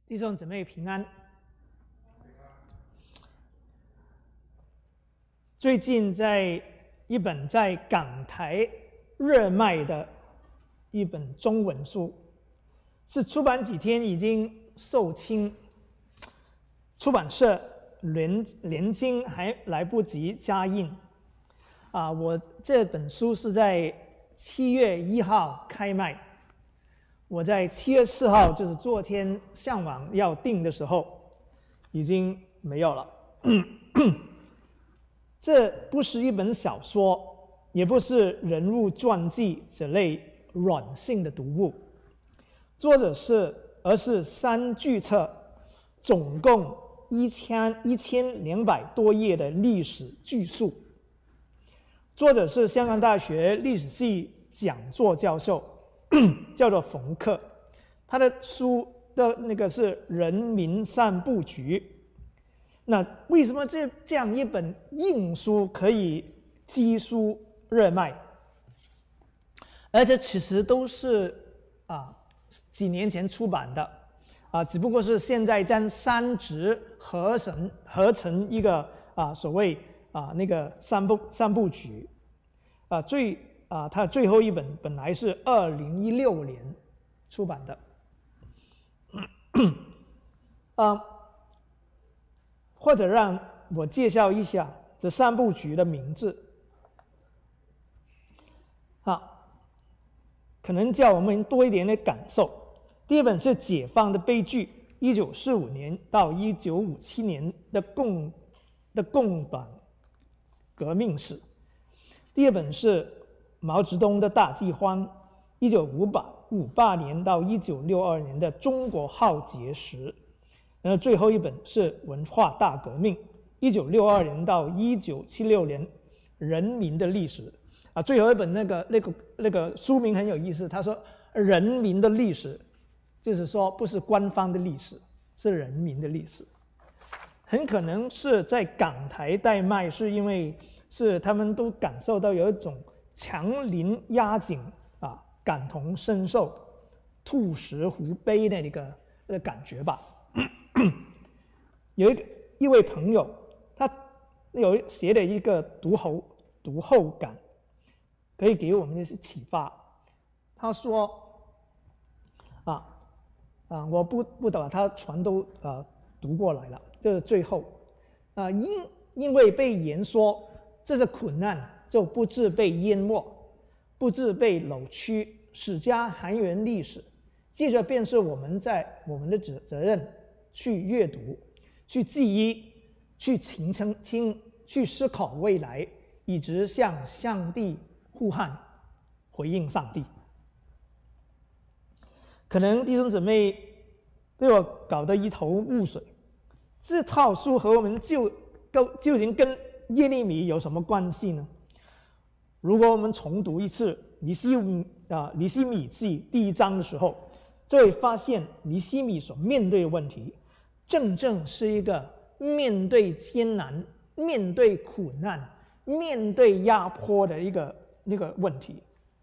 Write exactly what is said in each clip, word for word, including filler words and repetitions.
弟兄姊妹平安。最近在一本在港台热卖的一本中文书，是出版几天已经售罄，出版社连连经还来不及加印。啊，我这本书是在七月一号开卖。我在七月四号，就是昨天上网要订的时候，已经没有了。这不是一本小说，也不是人物传记这类软性的读物，作者是，而是三巨册，总共一千一千两百多页的历史巨述。作者是香港大学历史系讲座教授。叫做冯克，他的书的那个是《人民三部曲》。那为什么这这样一本硬书可以积书热卖？而且其实都是啊几年前出版的啊，只不过是现在将三集合成合成一个啊所谓啊那个三部三部曲啊最。啊，他最后一本本来是二零一六年出版的，啊，或者让我介绍一下这三部曲的名字，啊，可能叫我们多一点的感受。第一本是《解放的悲剧》，一九四五年到一九五七年的共的共党革命史。第二本是毛泽东的大饥荒，一九五八年到一九六二年的中国浩劫史。然后最后一本是文化大革命，一九六二年到一九七六年人民的历史。啊，最后一本那个那个那个书名很有意思，他说人民的历史，就是说不是官方的历史，是人民的历史。很可能是在港台代卖，是因为是他们都感受到有一种强邻压境啊，感同身受、兔死狐悲的那个那个感觉吧。有一个一位朋友，他有写了一个读后读后感，可以给我们一些启发。他说：“啊啊，我不不把它全都呃读过来了。这是最后啊，因因为被言说这是苦难。”就不致被淹没，不致被扭曲，史家还原历史。接着便是我们在我们的责责任去阅读，去记忆，去倾听，去思考未来，一直向上帝呼喊，回应上帝。可能弟兄姊妹被我搞得一头雾水，这套书和我们就究竟跟耶利米有什么关系呢？如果我们重读一次尼希啊尼希米记第一章的时候，就会发现尼希米所面对的问题，正正是一个面对艰难、面对苦难、面对压迫的一个那个问题。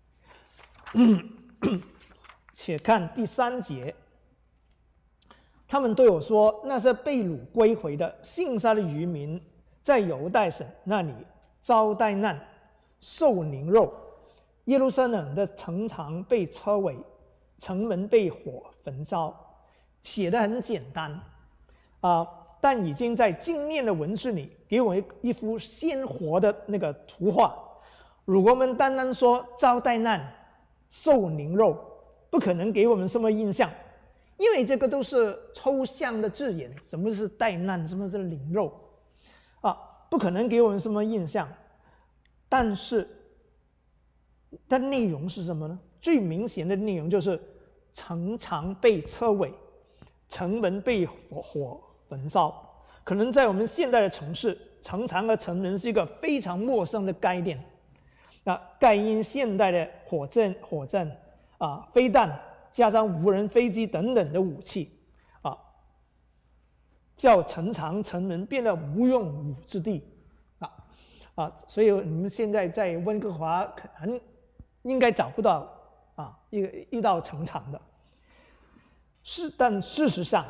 且看第三节，他们对我说，那些被掳归回的信杀的渔民，在犹大省那里遭灾难。受凌辱，耶路撒冷的城墙被摧毁，城门被火焚烧。写得很简单啊、呃，但已经在精炼的文字里给我一幅鲜活的那个图画。如果我们单单说遭灾难、受凌辱，不可能给我们什么印象，因为这个都是抽象的字眼。什么是灾难？什么是凌辱？啊，不可能给我们什么印象。但是，它内容是什么呢？最明显的内容就是城墙被摧毁，城门被火火焚烧。可能在我们现代的城市，城墙和城门是一个非常陌生的概念。那盖因现代的火箭、火箭啊、飞弹，加上无人飞机等等的武器啊，叫城墙、城门变得无用武之地。啊，所以你们现在在温哥华可能应该找不到啊，一个遇到城墙的。是，但事实上，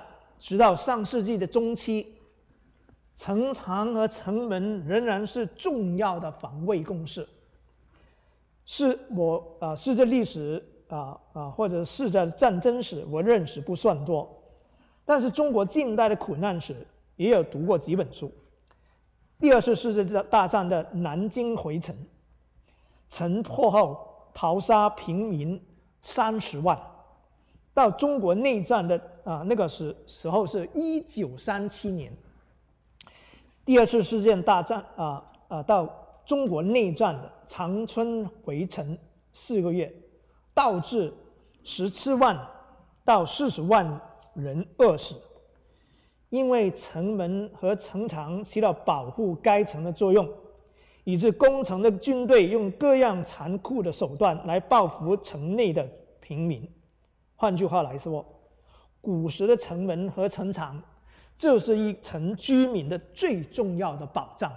直到上世纪的中期，城墙和城门仍然是重要的防卫工事。是我啊、呃，是这历史啊啊、呃，或者是这战争史，我认识不算多，但是中国近代的苦难史也有读过几本书。第二次世界大战的南京回城，城破后逃杀平民三十万，到中国内战的啊、呃、那个时时候是一九三七年。第二次世界大战啊啊、呃呃、到中国内战的长春回城四个月，导致十七万到四十万人饿死。因为城门和城墙起到保护该城的作用，以致攻城的军队用各样残酷的手段来报复城内的平民。换句话来说，古时的城门和城墙就是一城居民的最重要的保障。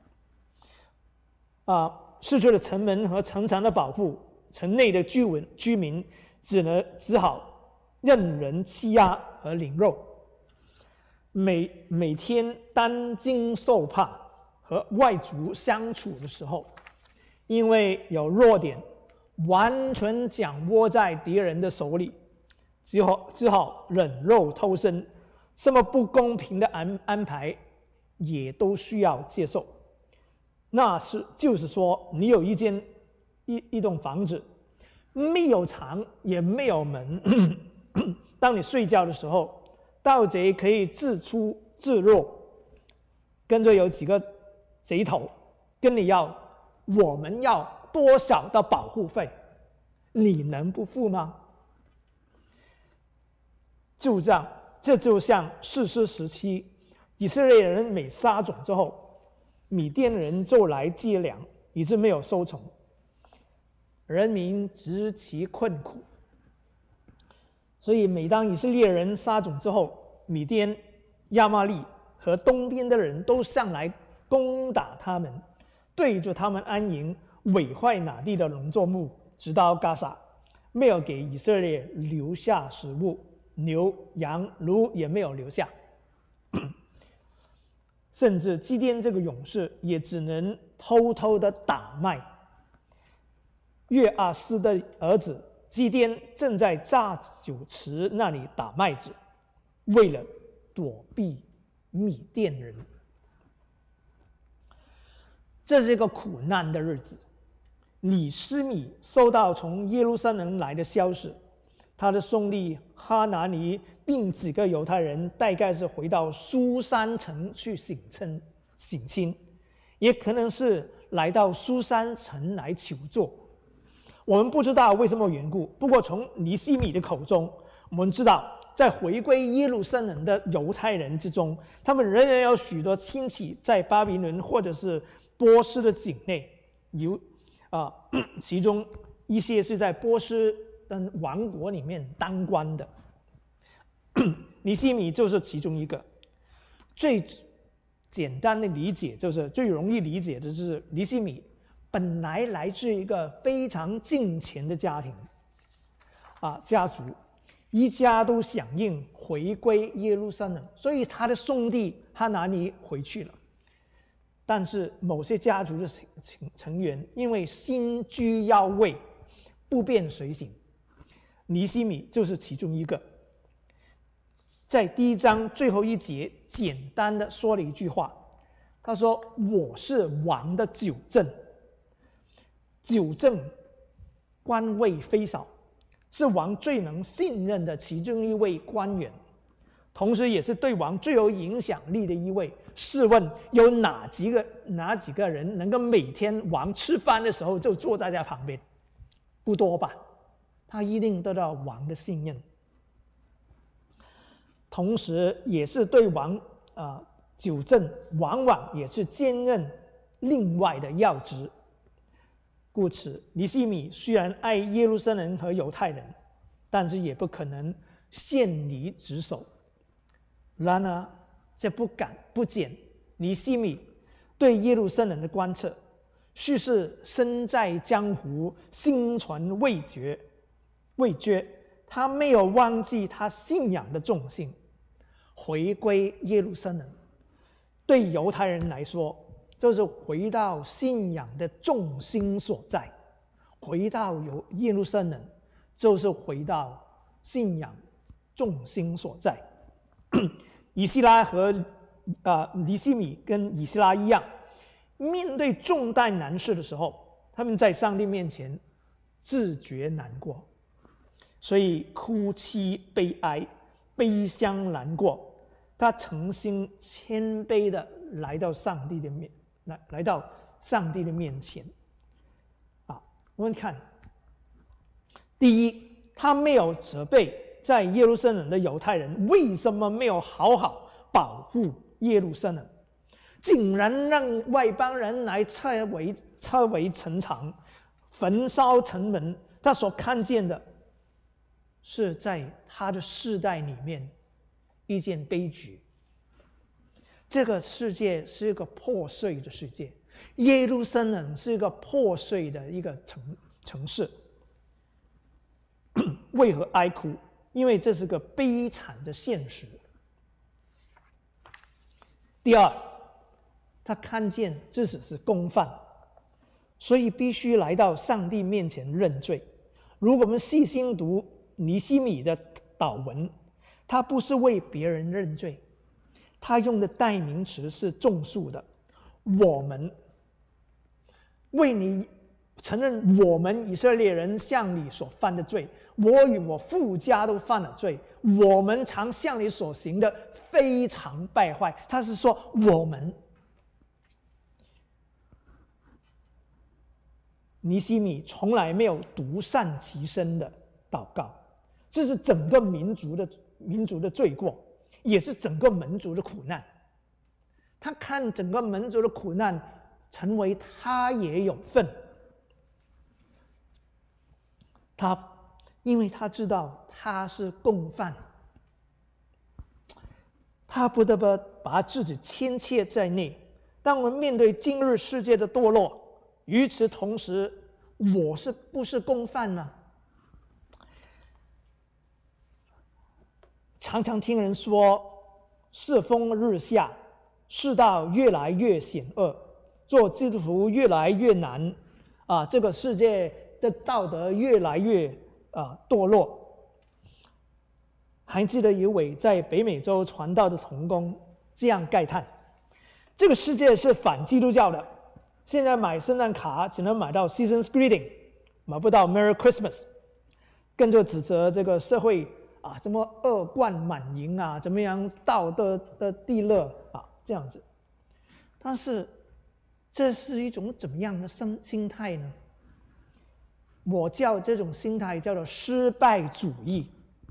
啊，失去了城门和城墙的保护，城内的居民居民只能只好任人欺压和凌辱，每每天担惊受怕和外族相处的时候，因为有弱点完全掌握在敌人的手里，只好只好忍肉偷生，什么不公平的安安排也都需要接受。那是就是说，你有一间一一栋房子，没有墙也没有门，当你睡觉的时候，盗贼可以自出自入，跟着有几个贼头跟你要，我们要多少的保护费，你能不付吗？就这样，这就像士师时期，以色列人每撒种之后，米甸人就来接粮，以致没有收成，人民极其困苦。所以每当以色列人撒种之后，米甸、亚玛力和东边的人都上来攻打他们，对着他们安营，毁坏那地的农作物，直到加萨，没有给以色列留下食物，牛羊驴也没有留下。甚至基甸这个勇士也只能偷偷的打麦。约阿斯的儿子基甸正在榨酒池那里打麦子，为了躲避米甸人。这是一个苦难的日子。尼希米收到从耶路撒冷来的消息，他的兄弟哈拿尼并几个犹太人大概是回到苏珊城去省亲，省亲，也可能是来到苏珊城来求助。我们不知道为什么缘故，不过从尼希米的口中，我们知道，在回归耶路撒冷的犹太人之中，他们仍然有许多亲戚在巴比伦或者是波斯的境内，有啊，其中一些是在波斯的王国里面当官的。尼希米就是其中一个。最简单的理解就是最容易理解的就是尼希米本来来自一个非常敬虔的家庭啊家族，一家都响应回归耶路撒冷，所以他的兄弟哈拿尼回去了。但是某些家族的成员因为心居要位，不便随行，尼希米就是其中一个。在第一章最后一节简单的说了一句话，他说：“我是王的九正。”九正官位非少，是王最能信任的其中一位官员，同时也是对王最有影响力的一位。试问有哪几个哪几个人能够每天王吃饭的时候就坐在他旁边？不多吧？他一定得到王的信任，同时也是对王啊、呃、九正往往也是兼任另外的要职。故此，尼希米虽然爱耶路撒冷和犹太人，但是也不可能献离职守。然而，这不敢不减尼希米对耶路撒冷的观测，叙事身在江湖，心存未决，未决。他没有忘记他信仰的重心， 回归耶路撒冷。对犹太人来说，就是回到信仰的重心所在；回到有耶路撒冷，就是回到信仰重心所在。以西拉和啊、呃、尼希米跟以西拉一样，面对重担难事的时候，他们在上帝面前自觉难过，所以哭泣、悲哀、悲伤、难过。他诚心谦卑的来到上帝的面，来来到上帝的面前。啊，我们看，第一，他没有责备在耶路撒冷的犹太人为什么没有好好保护耶路撒冷，竟然让外邦人来拆围拆围城墙、焚烧城门。他所看见的是在他的世代里面一件悲剧。这个世界是一个破碎的世界，耶路撒冷是一个破碎的一个城城市。为何哀哭？因为这是个悲惨的现实。第二，他看见这只是共犯，所以必须来到上帝面前认罪。如果我们细心读尼希米的祷文，他不是为别人认罪，他用的代名词是众数的，我们为你承认我们以色列人向你所犯的罪，我与我父家都犯了罪，我们常向你所行的非常败坏。他是说我们。尼希米从来没有独善其身的祷告，这是整个民族的民族的罪过，也是整个民族的苦难。他看整个民族的苦难，成为他也有份。他因为他知道他是共犯，他不得不把自己牵切在内。当我们面对今日世界的堕落，与此同时，我是不是共犯吗？常常听人说，世风日下，世道越来越险恶，做基督徒越来越难啊！这个世界的道德越来越啊堕落。还记得有位在北美洲传道的同工这样慨叹：这个世界是反基督教的。现在买圣诞卡只能买到 Season's Greeting， 买不到 Merry Christmas， 跟着指责这个社会啊，什么恶贯满盈啊，怎么样道德的地乐啊，这样子。但是这是一种怎么样的心心态呢？我叫这种心态叫做失败主义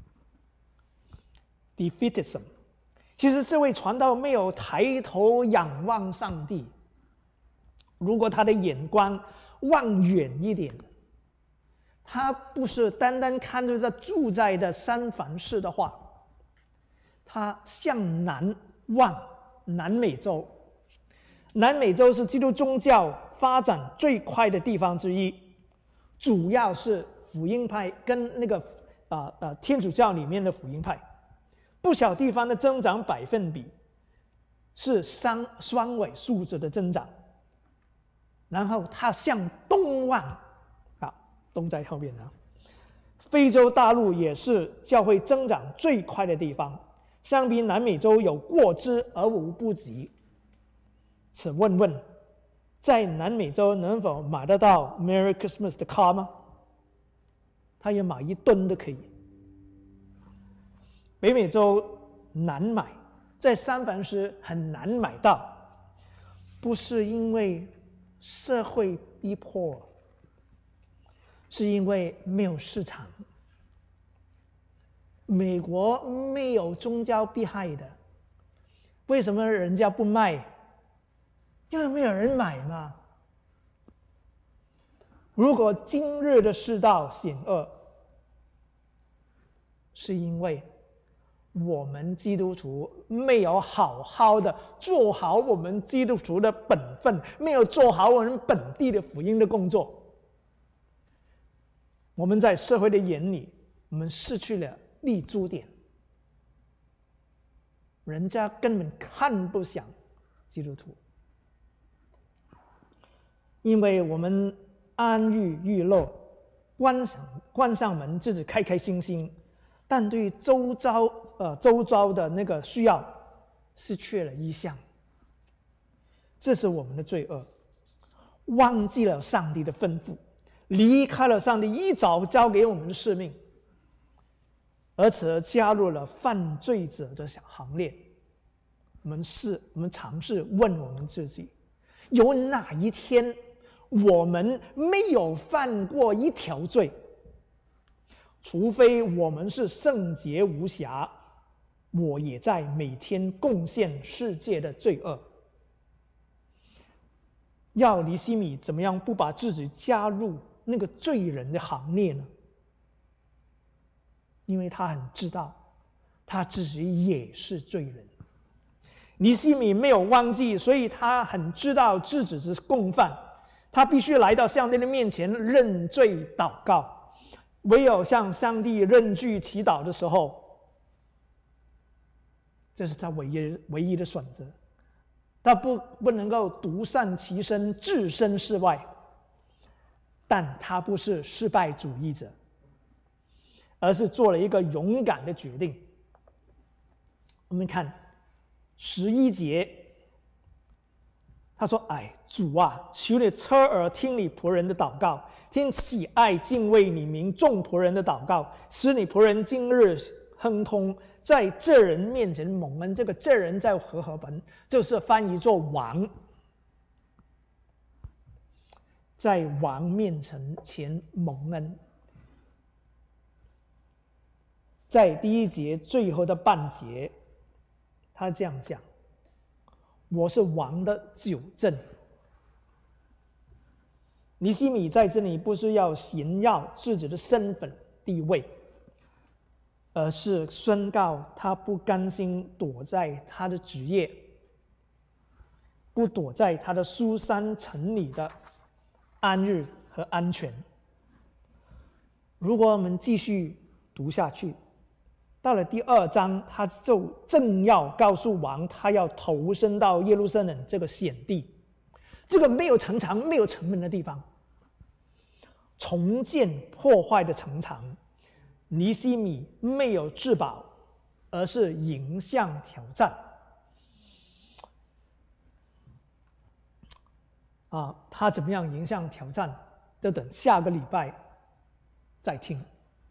（defeatism）。其实这位传道没有抬头仰望上帝。如果他的眼光望远一点，他不是单单看着这住在的三藩市的话，他向南望南美洲。南美洲是基督宗教发展最快的地方之一，主要是福音派跟那个啊呃天主教里面的福音派，不少地方的增长百分比是双双位数字的增长。然后他向东望，啊，东在后面啊。非洲大陆也是教会增长最快的地方，相比南美洲有过之而无不及。请问问，在南美洲能否买得到 Merry Christmas 的卡吗？他要买一吨都可以。北美洲难买，在三藩市很难买到，不是因为社会逼迫，是因为没有市场。美国没有宗教迫害的，为什么人家不卖？因为没有人买嘛。如果今日的世道险恶，是因为我们基督徒没有好好的做好我们基督徒的本分，没有做好我们本地的福音的工作。我们在社会的眼里，我们失去了立足点， 人家根本看不上基督徒，因为我们安于娱乐，关上关上门自己开开心心，但对周遭呃周遭的那个需要失去了意向，这是我们的罪恶，忘记了上帝的吩咐，离开了上帝一早交给我们的使命，而且加入了犯罪者的行列。我们是，我们尝试问我们自己：有哪一天我们没有犯过一条罪？除非我们是圣洁无瑕，我也在每天贡献世界的罪恶。要尼希米怎么样不把自己加入那个罪人的行列呢？因为他很知道他自己也是罪人。尼希米没有忘记，所以他很知道自己是共犯，他必须来到上帝的面前认罪祷告。唯有向上帝认罪祈祷的时候，这是他唯一唯一的选择。他不不能够独善其身，置身事外，但他不是失败主义者，而是做了一个勇敢的决定。我们看十一节，他说：“哎，主啊，求你侧耳听你仆人的祷告，听喜爱敬畏你名众仆人的祷告，使你仆人今日亨通，在这人面前蒙恩。”这个这人在和合本就是翻译作王，在王面前蒙恩。在第一节最后的半节，他这样讲：“我是王的酒政。”尼希米在这里不是要炫耀自己的身份地位，而是宣告他不甘心躲在他的职业，不躲在他的书珊城里的安逸和安全。如果我们继续读下去，到了第二章，他就正要告诉王，他要投身到耶路撒冷这个险地，这个没有城墙、没有城门的地方，重建破坏的城墙。尼希米没有自保，而是迎向挑战。啊，他怎么样迎向挑战？就等下个礼拜再听。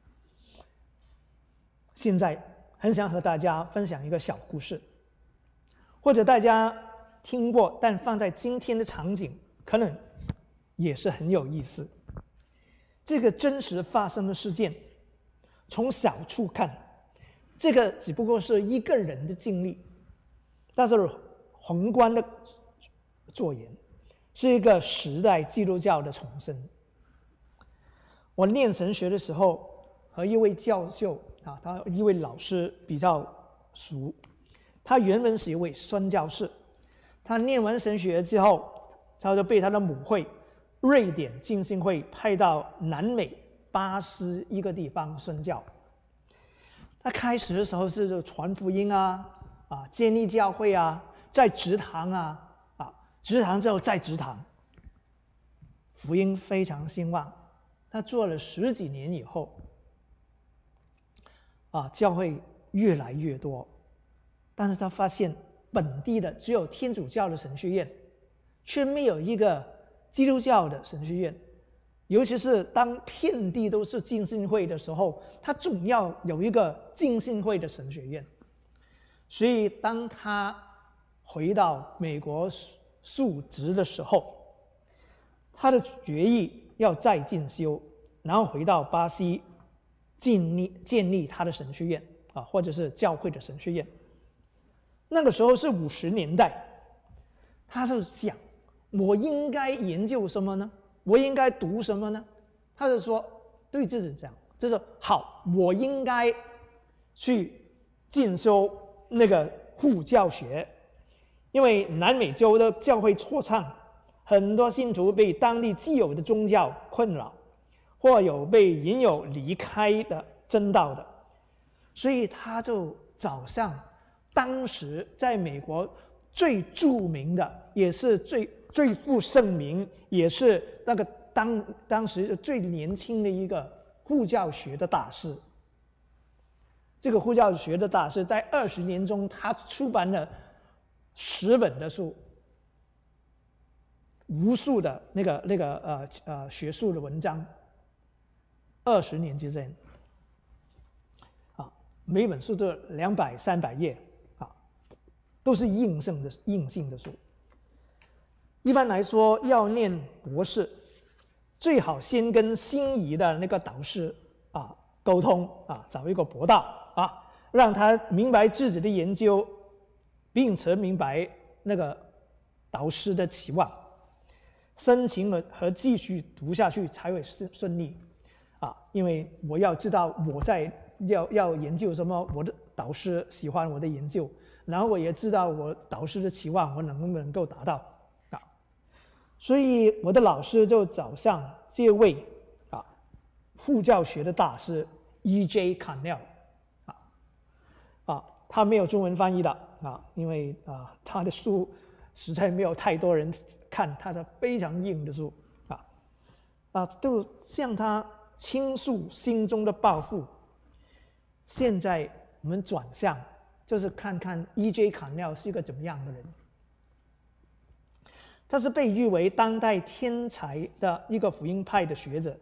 现在很想和大家分享一个小故事，或者大家听过，但放在今天的场景，可能也是很有意思。这个真实发生的事件，从小处看，这个只不过是一个人的经历，但是宏观的做言，是一个时代基督教的重生。我念神学的时候，和一位教授啊，他一位老师比较熟，他原本是一位宣教士，他念完神学之后，他就被他的母会瑞典浸信会派到南美巴斯一个地方宣教。他开始的时候是传福音啊，啊，建立教会啊，在植堂啊，啊，植堂之后再植堂，福音非常兴旺。他做了十几年以后，啊，教会越来越多，但是他发现本地的只有天主教的神学院，却没有一个基督教的神学院。尤其是当遍地都是浸信会的时候，他总要有一个浸信会的神学院。所以当他回到美国述职的时候，他的决议要再进修，然后回到巴西建立建立他的神学院啊，或者是教会的神学院。那个时候是五十年代，他是想，我应该研究什么呢？我应该读什么呢？他就说对自己讲，就是好，我应该去进修那个护教学，因为南美洲的教会错唱，很多信徒被当地既有的宗教困扰，或有被引诱离开的真道的，所以他就早上当时在美国最著名的，也是最最负盛名，也是那个当当时最年轻的一个护教学的大师。这个护教学的大师在二十年中，他出版了十本的书，无数的那个那个呃呃学术的文章。二十年之间，啊，每本书都两百三百页，啊，都是硬性的硬性的书。一般来说，要念博士，最好先跟心仪的那个导师啊沟通啊，找一个博道啊，让他明白自己的研究，并且明白那个导师的期望，申请和和继续读下去才会顺顺利。啊，因为我要知道我在要要研究什么，我的导师喜欢我的研究，然后我也知道我导师的期望我能不能够达到啊，所以我的老师就找上这位啊护教学的大师 E J Cannell 啊啊，他没有中文翻译的啊，因为啊他的书实在没有太多人看，他是非常硬的书啊啊，就向他倾诉心中的抱负。现在我们转向，就是看看 E J Cannell 是一个怎么样的人。他是被誉为当代天才的一个福音派的学者。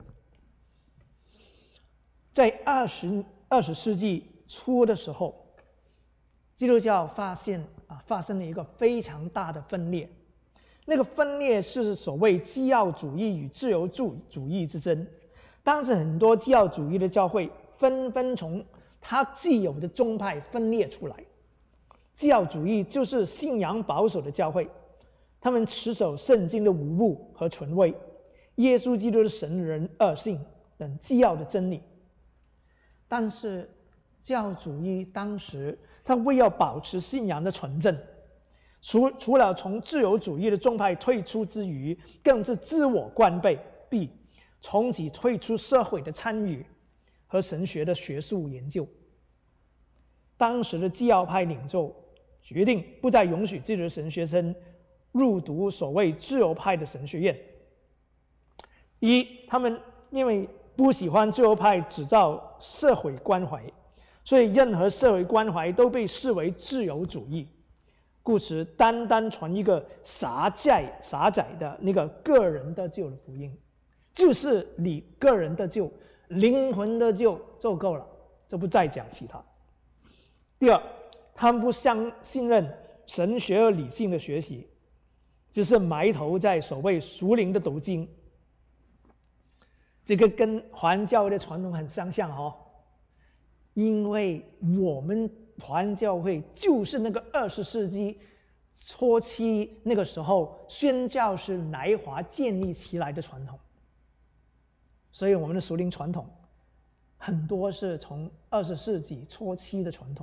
在二十二十世纪初的时候，基督教发现啊发生了一个非常大的分裂。那个分裂是所谓基要主义与自由主主义之争。当时很多基要主义的教会纷纷从它既有的宗派分裂出来。基要主义就是信仰保守的教会，他们持守圣经的无误和纯伪，耶稣基督的神人二性等基要的真理。但是基要主义当时他为要保持信仰的纯正，除除了从自由主义的宗派退出之余，更是自我关闭，从其退出社会的参与和神学的学术研究。当时的基要派领袖决定不再允许自己的神学生入读所谓自由派的神学院。一，他们因为不喜欢自由派只照社会关怀，所以任何社会关怀都被视为自由主义，故此单单传一个狭窄狭窄的那个个人得救的福音，就是你个人得救、灵魂得救就够了，就不再讲其他。第二，他们不相信任神学和理性的学习，只是埋头在所谓属灵的读经。这个跟华人教会的传统很相像哦，因为我们华人教会就是那个二十世纪初期那个时候宣教士来华建立起来的传统，所以我们的属灵传统很多是从二十世纪初期的传统。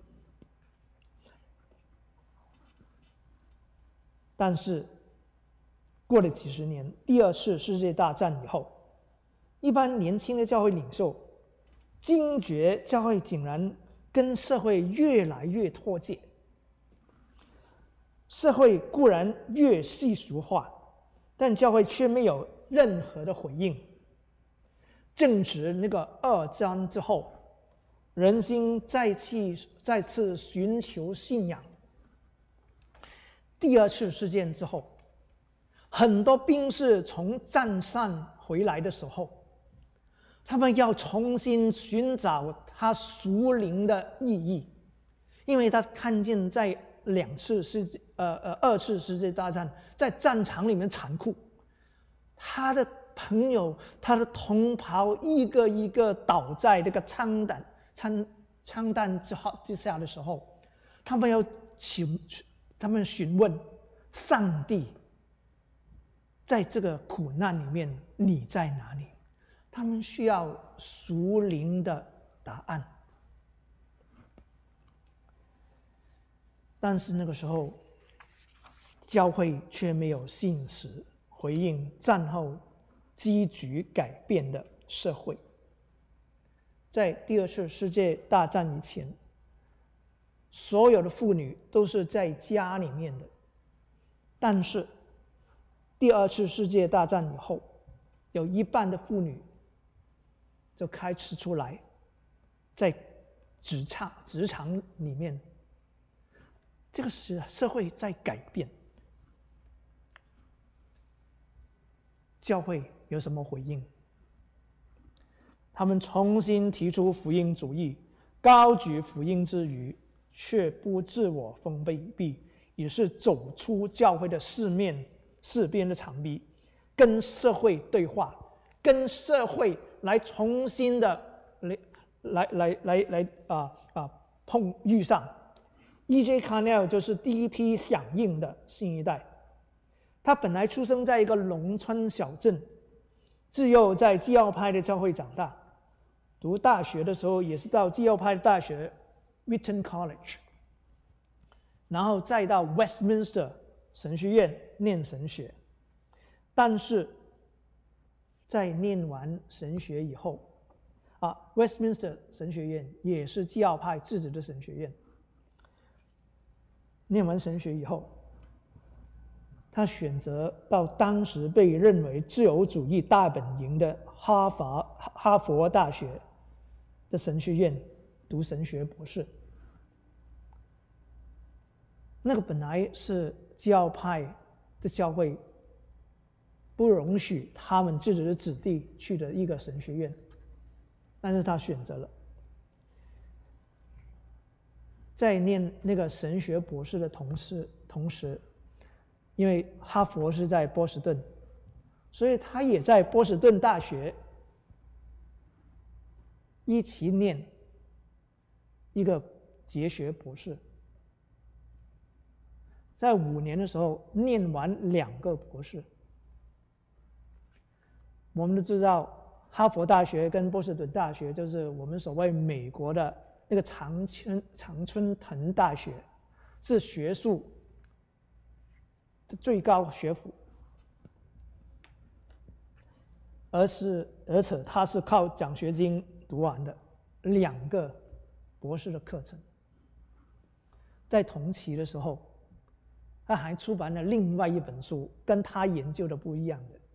但是过了几十年，第二次世界大战以后，一般年轻的教会领袖惊觉教会竟然跟社会越来越脱节，社会固然越世俗化，但教会却没有任何的回应。正值那个二战之后，人心再次再次寻求信仰。第二次事件之后，很多兵士从战上回来的时候，他们要重新寻找他属灵的意义，因为他看见在两次世界呃呃二次世界大战在战场里面残酷，他的朋友、他的同袍一个一个倒在这个枪弹枪枪弹之后之下的时候，他们要请他们询问上帝，在这个苦难里面你在哪里？他们需要属灵的答案。但是那个时候，教会却没有信实回应战后急剧改变的社会。在第二次世界大战以前， 所有的妇女都是在家里面的。但是第二次世界大战以后，有一半的妇女就开始出来，在职场职场里面，这个是社会在改变。教会有什么回应？他们重新提出福音主义，高举福音之余，却不自我封闭，也是走出教会的四面四边的墙壁，跟社会对话，跟社会来重新的来来来来来啊啊碰遇上。E J Carnell 就是第一批响应的新一代。他本来出生在一个农村小镇，自幼在基要派的教会长大，读大学的时候也是到基要派的大学 Wheaton College， 然后再到 Westminster 神学院念神学。但是在念完神学以后啊 ，Westminster 神学院也是基要派自己的神学院。念完神学以后，他选择到当时被认为自由主义大本营的哈佛哈佛大学的神学院读神学博士。那个本来是基要派的教会不容许他们自己的子弟去的一个神学院，但是他选择了。在念那个神学博士的同时，同时，因为哈佛是在波士顿，所以他也在波士顿大学一起念一个哲学博士。在五年的时候念完两个博士。我们都知道，哈佛大学跟波士顿大学就是我们所谓美国的那个常春常春藤大学，是学术的最高学府，而是而且他是靠奖学金读完的两个博士的课程。在同期的时候，他还出版了另外一本书，跟他研究的不一样的。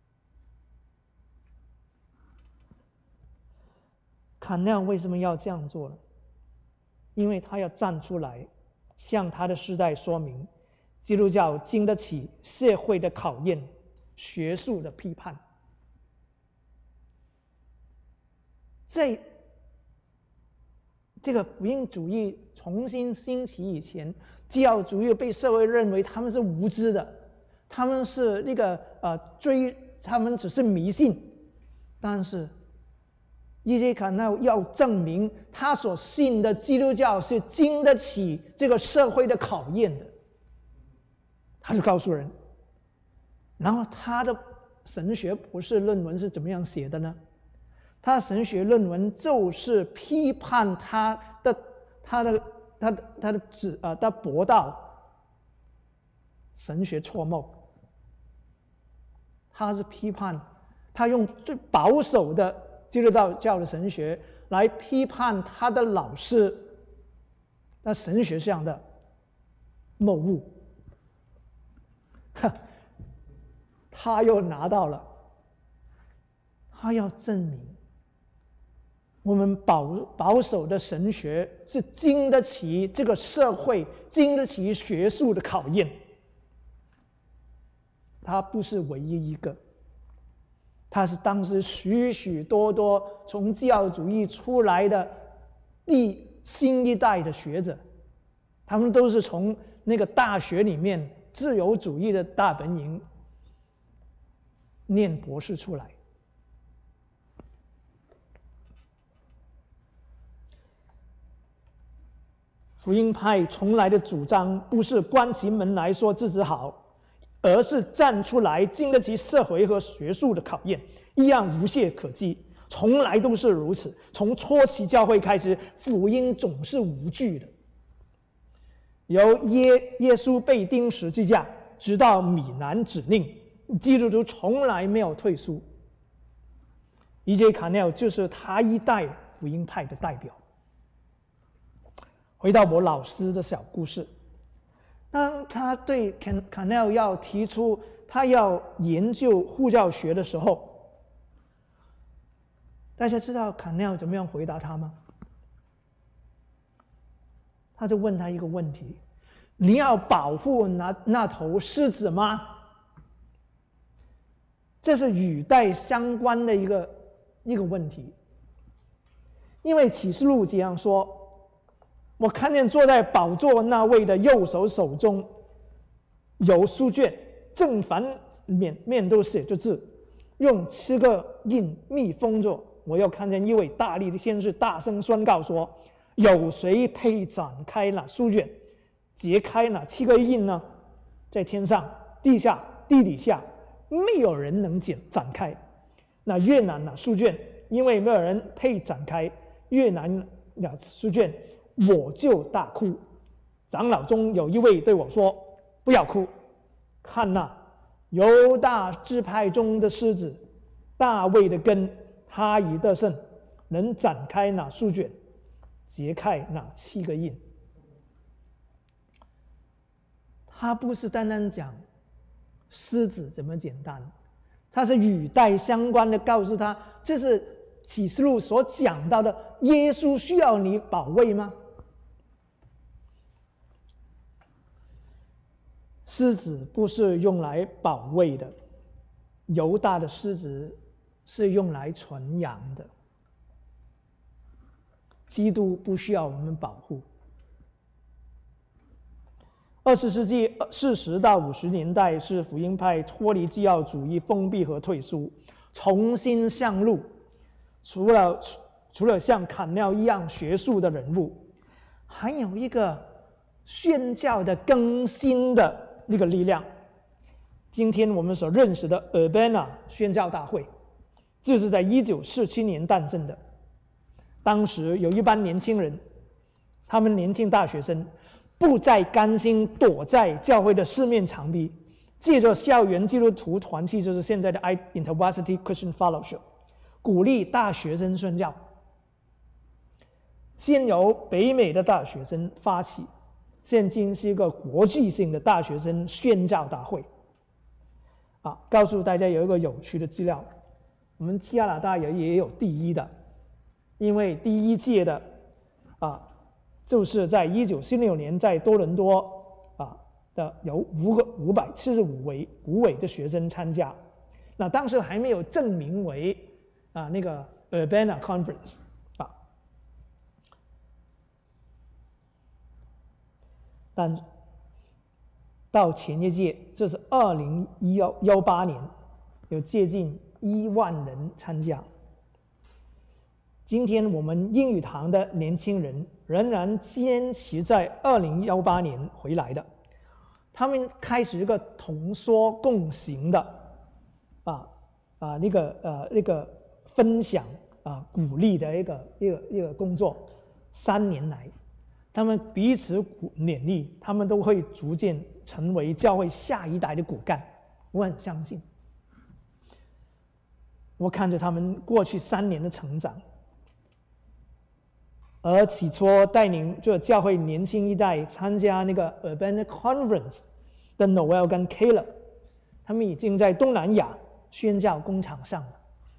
坎奈尔为什么要这样做呢？因为他要站出来，向他的世代说明，基督教经得起社会的考验、学术的批判。在这个福音主义重新兴起以前，基要主义被社会认为他们是无知的，他们是那个呃追，他们只是迷信。但是E J卡纳要证明他所信的基督教是经得起这个社会的考验的，他就告诉人。然后他的神学博士论文是怎么样写的呢？他的神学论文就是批判他的他的他的他的子啊，他博道神学错谬。他是批判，他用最保守的基督教的神学来批判他的老师那神学上的谬误。他又拿到了，他要证明我们保保守的神学是经得起这个社会、经得起学术的考验。他不是唯一一个，他是当时许许多多从基要主义出来的第新一代的学者，他们都是从那个大学里面自由主义的大本营念博士出来。福音派从来的主张不是关起门来说自己好，而是站出来经得起社会和学术的考验，一样无懈可击，从来都是如此。从初期教会开始，福音总是无惧的。由耶耶稣被钉十字架，直到米兰指令，基督徒从来没有退缩。E J卡内尔就是他一代福音派的代表。 回到我老师的小故事，当他对卡内尔要提出他要研究护教学的时候，大家知道卡内尔怎么样回答他吗？他就问他一个问题：你要保护那那头狮子吗？这是语带相关的一个一个问题。因为启示录这样说，我看见坐在宝座那位的右手手中有书卷，正反面面都写着字，用七个印密封着。我又看见一位大力的先知大声宣告说：有谁配展开那书卷，解开那七个印呢？在天上、地下、地底下，没有人能展开。那越南那书卷，因为没有人配展开越南那书卷，我就大哭。长老中有一位对我说：不要哭，看那犹大支派中的狮子，大卫的根，他已得胜，能展开那书卷，解开那七个印。他不是单单讲狮子这么简单，他是语带相关的告诉他，这是启示录所讲到的，耶稣需要你保卫吗？狮子不是用来保卫的，犹大的狮子是用来传扬的。基督不需要我们保护。二十世纪四十到五十年代是福音派脱离基要主义封闭和退缩，重新上路。除了除了像坎廖一样学术的人物，还有一个宣教的更新的那个力量。今天我们所认识的 Urbana 宣教大会，就是在一九四七年诞生的。当时有一班年轻人，他们年轻大学生，不再甘心躲在教会的四面墙壁，借着校园基督徒团契，就是现在的 InterVarsity Christian Fellowship， 鼓励大学生宣教。先由北美的大学生发起，现今是一个国际性的大学生宣教大会。啊，告诉大家有一个有趣的资料，我们加拿大也也有第一的，因为第一届的啊，就是在一九四六年在多伦多啊的有五个五百七十五位五位的学生参加，那当时还没有证明为啊那个 Urbana Conference 啊，但到前一届，这是二零一八年，有接近一万人参加。今天我们英语堂的年轻人仍然坚持在二零一八年回来的，他们开始一个同说共行的啊啊那个呃那个分享啊鼓励的一个一个一个工作，三年来，他们彼此勉励，他们都会逐渐成为教会下一代的骨干。我很相信，我看着他们过去三年的成长。而起初带领这教会年轻一代参加那个 Urbana Conference 的 Noel 跟 Caleb， 他们已经在东南亚宣教工场上了，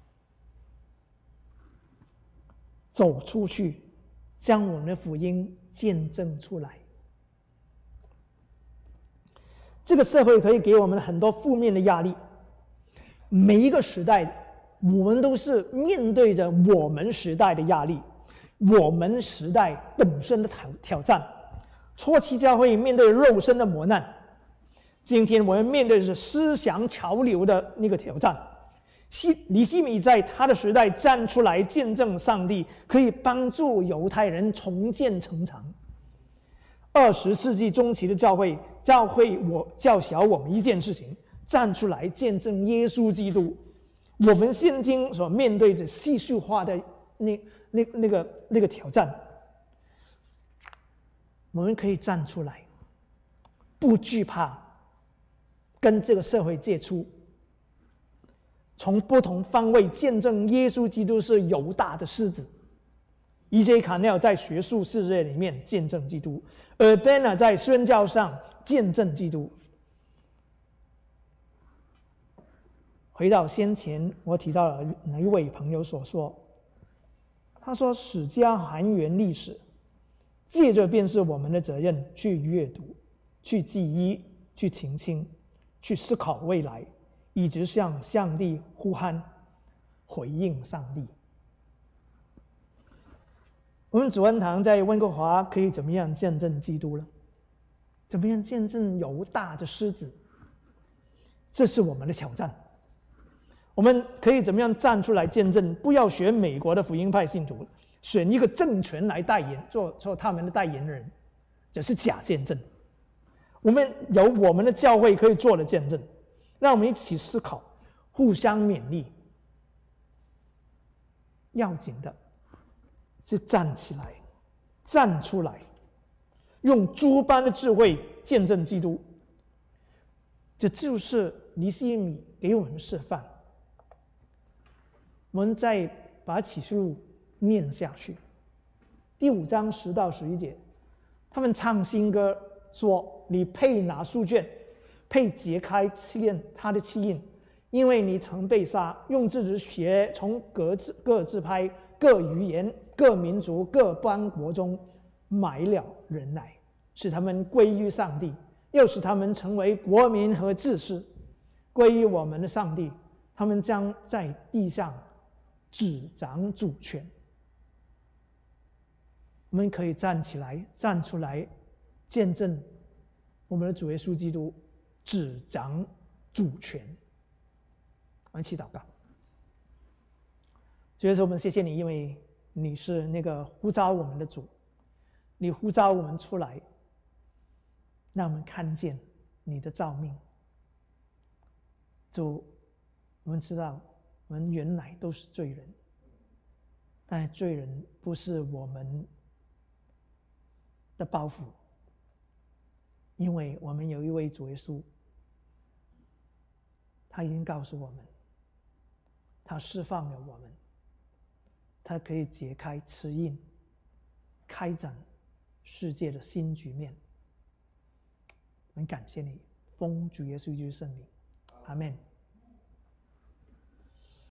走出去，将我们的福音见证出来。这个社会可以给我们很多负面的压力，每一个时代，我们都是面对着我们时代的压力。我们时代本身的挑挑战，初期教会面对肉身的磨难，今天我们面对着思想潮流的那个挑战。西尼希米在他的时代站出来见证上帝可以帮助犹太人重建城墙。二十世纪中期的教会，教会我教晓我们一件事情：站出来见证耶稣基督。我们现今所面对着戏剧化的那。那那个那个挑战，我们可以站出来，不惧怕跟这个社会接触，从不同方位见证耶稣基督是犹大的狮子， E J 卡内尔在学术事业里面见证基督，而 Benner 在宣教上见证基督。回到先前我提到了哪一位朋友所说，他说史家还原历史，借着便是我们的责任去阅读、去记忆、去倾听、去思考未来，一直向上帝呼喊，回应上帝。我们主恩堂在温哥华可以怎么样见证基督呢？怎么样见证犹大的狮子？这是我们的挑战。我们可以怎么样站出来见证？不要学美国的福音派信徒，选一个政权来代言，做做他们的代言人，这是假见证。我们有我们的教会可以做的见证，让我们一起思考，互相勉励。要紧的是站起来，站出来，用诸般的智慧见证基督。这就是尼希米给我们的示范。我们再把启示录念下去，第五章十到十一节，他们唱新歌说：“你配拿书卷，配解开七印他的七印，因为你曾被杀，用自己的血从各自各自派、各语言、各民族、各邦国中买了人来，使他们归于上帝，又使他们成为国民和志士，归于我们的上帝。他们将在地上执掌主权。”我们可以站起来，站出来，见证我们的主耶稣基督执掌主权。我们一起祷告。主耶稣，我们谢谢你，因为你是那个呼召我们的主，你呼召我们出来，让我们看见你的召命。主，我们知道我们原来都是罪人，但罪人不是我们的包袱，因为我们有一位主耶稣，他已经告诉我们，他释放了我们，他可以解开齿印，开展世界的新局面。我们感谢你，奉主耶稣基督圣名，阿们。